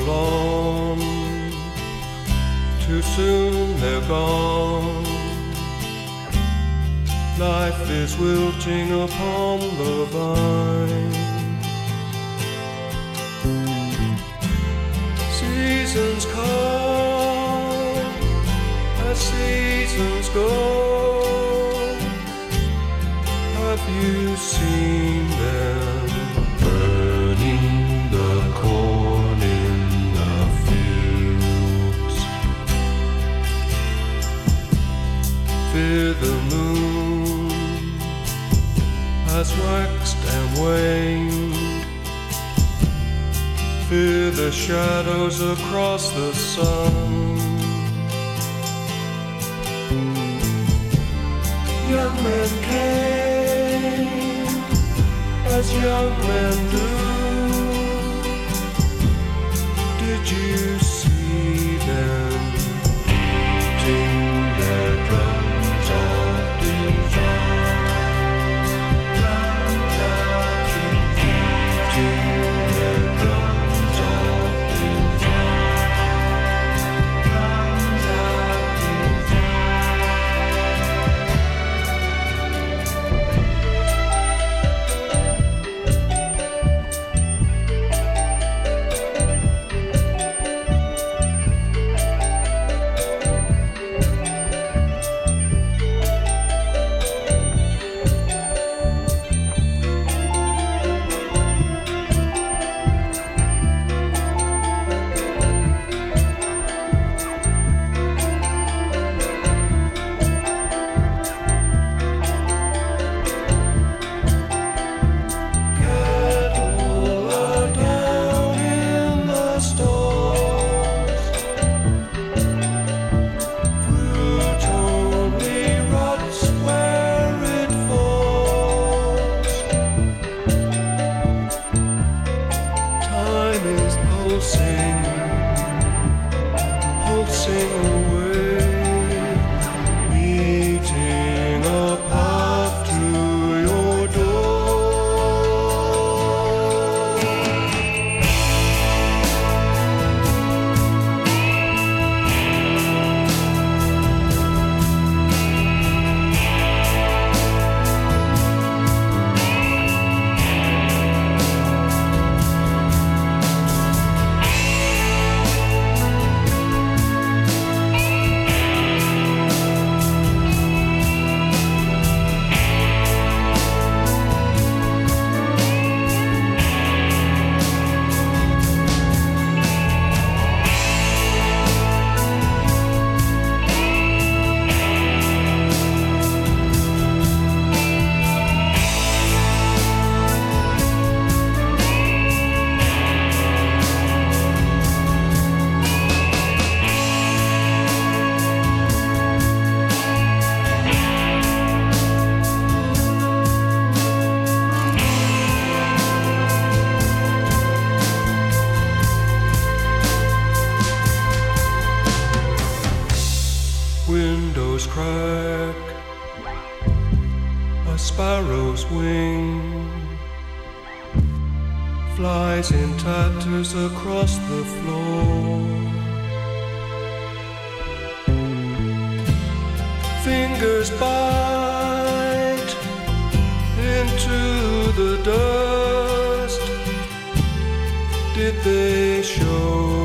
on. Too soon they're gone. Life is wilting upon the vine. Seasons come as seasons go. Have you seen them burning the corn in the fields? Fear the moon has waxed and waned. Fear the shadows across the sun. Young men came as young men do. Did you see them beating their drums of desire? Beating their drums of desire. Pulsing away, meeting a path to your door. Windows crack, a sparrow's wing flies in tatters across the floor. Fingers bite into the dust. Did they show